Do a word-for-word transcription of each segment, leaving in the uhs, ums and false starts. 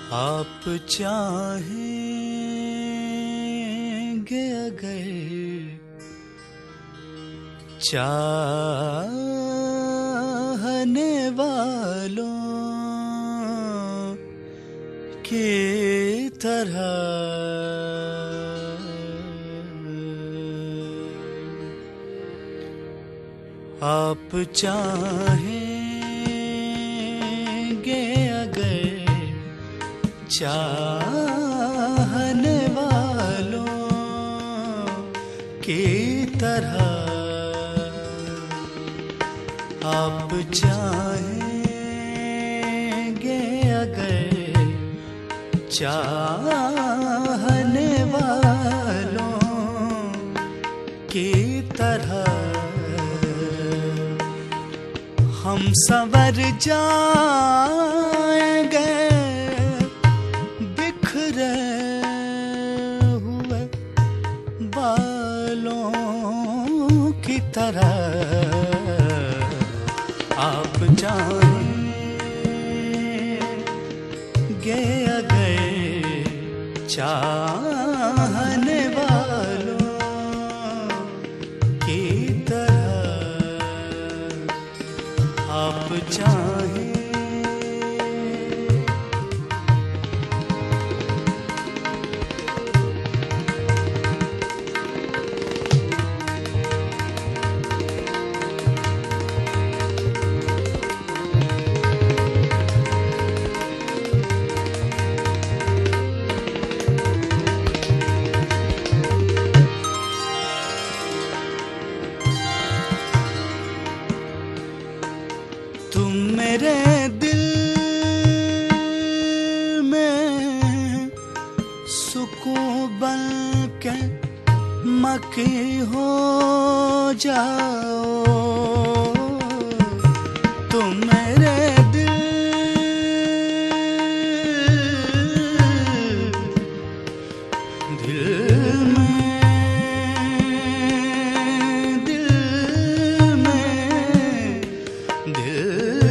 आप चाहेंगे अगर चाहने वालों की तरह, आप चाहेंगे अगर चाहने वालों की तरह, आप चाहेंगे अगर चाहने वालों की तरह, हम संवर जाएंगे बिखरे हुए बालों की तरह। आप चाहेंगे अगर चाहने वालों की तरह, आप चाहें तुम मेरे दिल में सुकून बन के मकी हो जाओ। तुम मेरे दिल दिल में दिल में दिल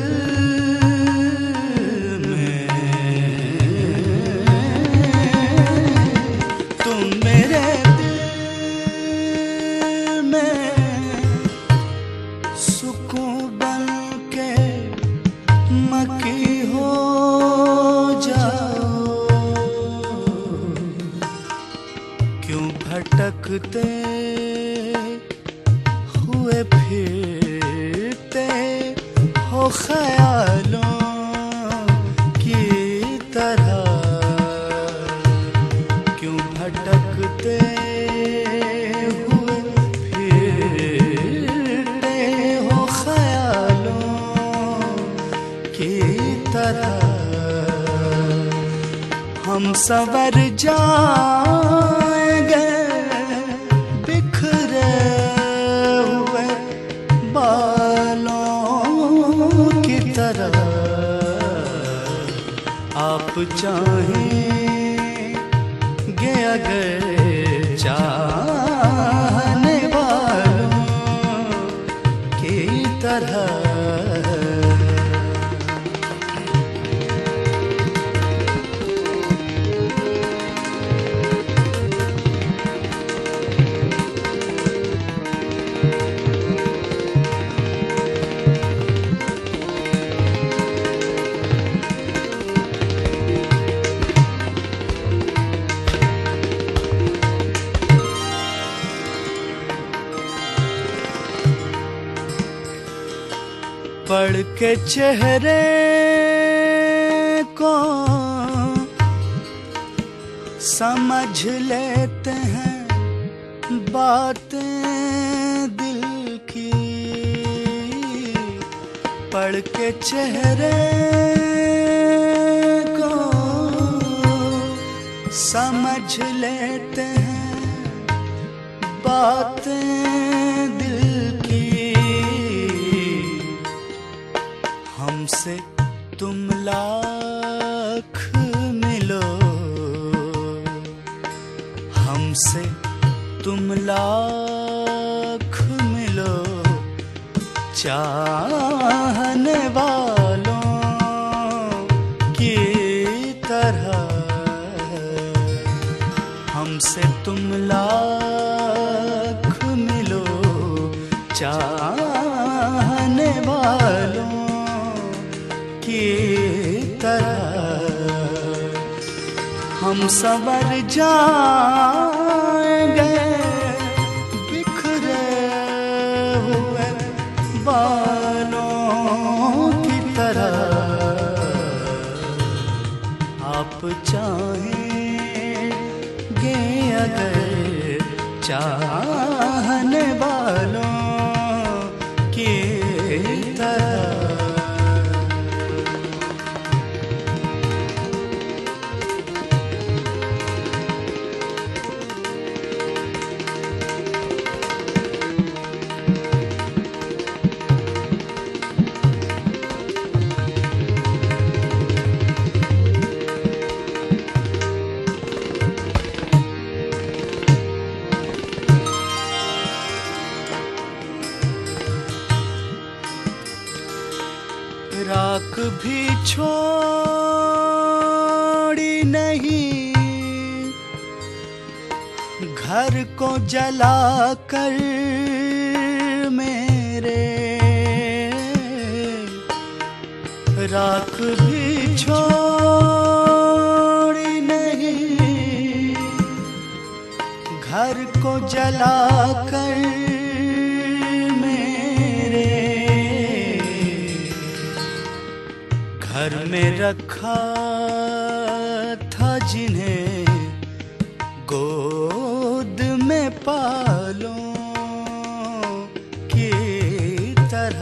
सुकून बन के मकी हो जाओ। क्यों भटकते हुए फिरते हो ख्यालों की तरह, क्यों भटकते हम संवर जाएंगे बिखरे हुए बालों की तरह। आप चाहेंगे अगर चाहने वालों की तरह, पढ़ के चेहरे को समझ लेते हैं बातें दिल की। पढ़ के चेहरे को समझ लेते हैं बातें दिल की। हमसे तुम लाख मिलो, हमसे तुम लाख मिलो, चाहने वालों की तरह तुम लाख मिलो चाहने वालों की तरह, हम संवर जाएंगे बिखरे हुए बालों की तरह। आप चाहेंगे अगर चाहने वालों की तरह। राख भी छोड़ी नहीं घर को जलाकर मेरे, राख भी छोड़ी नहीं घर को जलाकर घर में रखा था जिन्हें गोद में पालों की तरह।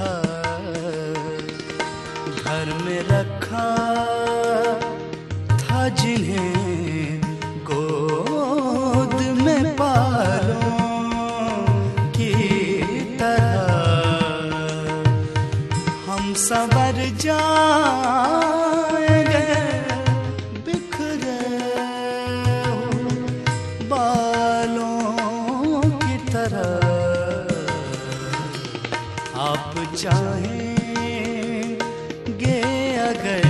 घर में रखा था जिन्हें गोद में पालों की तरह। हम संवर जाएंगे बिखरे हुए बालों की तरह। आप चाहेंगे अगर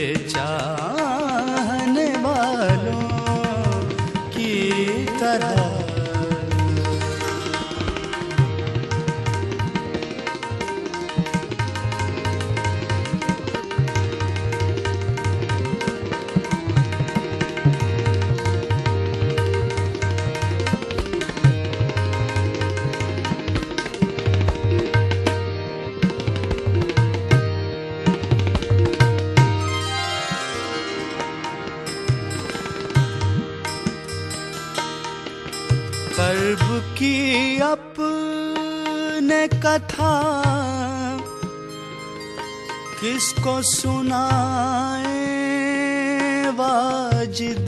चाहने वालों की तरह। कर्ब की अपने कथा किसको सुनाए वाजिद।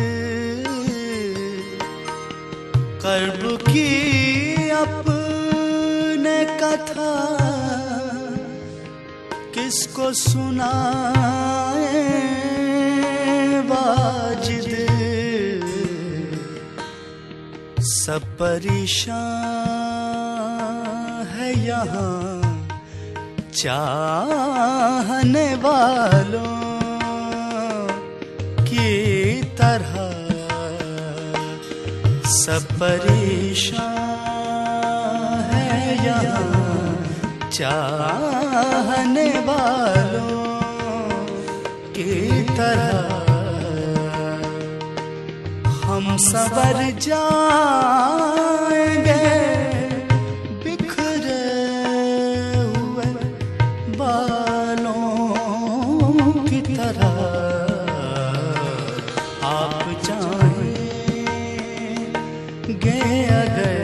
कर्ब की अपने कथा किसको सुनाए वाजिद। सब परेशान है यहाँ चाहने वालों की तरह। सब परेशान है यहाँ चाहने वालों की तरह। हम संवर जाएंगे बिखरे हुए बालों की तरह। आप चाहेंगे अगर